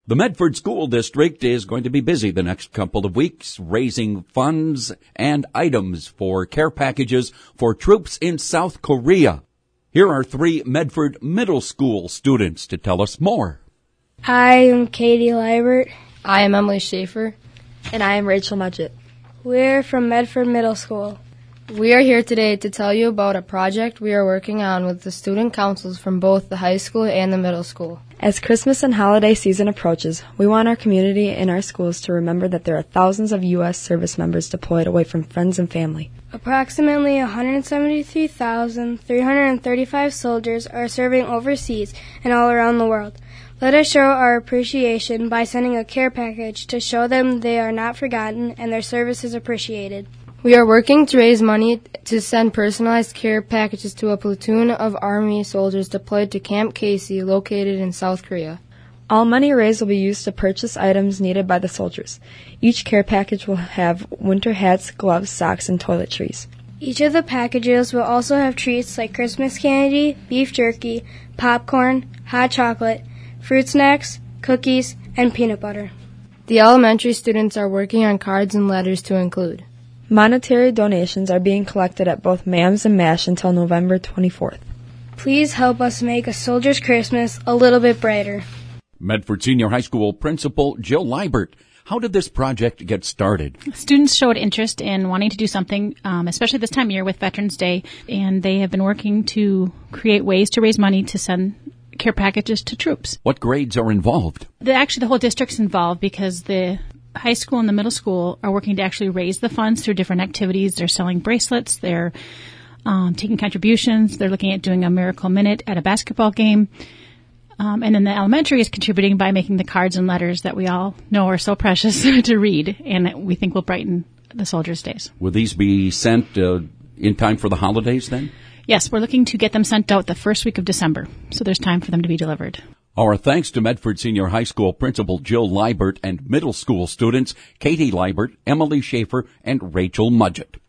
The Medford School District is going to be busy the next couple of weeks, raising funds and items for care packages for troops in South Korea. Here are 3 Medford Middle School students to tell us more. I am Katie Liebert. I am Emily Schaefer. And I am Rachel Mudgett. We're from Medford Middle School. We are here today to tell you about a project we are working on with the student councils from both the high school and the middle school. As Christmas and holiday season approaches, we want our community and our schools to remember that there are thousands of U.S. service members deployed away from friends and family. Approximately 173,335 soldiers are serving overseas and all around the world. Let us show our appreciation by sending a care package to show them they are not forgotten and their service is appreciated. We are working to raise money to send personalized care packages to a platoon of Army soldiers deployed to Camp Casey, located in South Korea. All money raised will be used to purchase items needed by the soldiers. Each care package will have winter hats, gloves, socks, and toiletries. Each of the packages will also have treats like Christmas candy, beef jerky, popcorn, hot chocolate, fruit snacks, cookies, and peanut butter. The elementary students are working on cards and letters to include. Monetary donations are being collected at both MAMS and MASH until November 24th. Please help us make a soldier's Christmas a little bit brighter. Medford Senior High School Principal Jill Liebert. How did this project get started? Students showed interest in wanting to do something, especially this time of year with Veterans Day, and they have been working to create ways to raise money to send care packages to troops. What grades are involved? Actually, the whole district's involved because the high school and the middle school are working to actually raise the funds through different activities. They're selling bracelets. They're taking contributions. They're looking at doing a Miracle Minute at a basketball game. And then the elementary is contributing by making the cards and letters that we all know are so precious to read and we think will brighten the soldiers' days. Will these be sent in time for the holidays then? Yes, we're looking to get them sent out the first week of December, so there's time for them to be delivered. Our thanks to Medford Senior High School Principal Jill Liebert and middle school students Katie Liebert, Emily Schaefer, and Rachel Mudgett.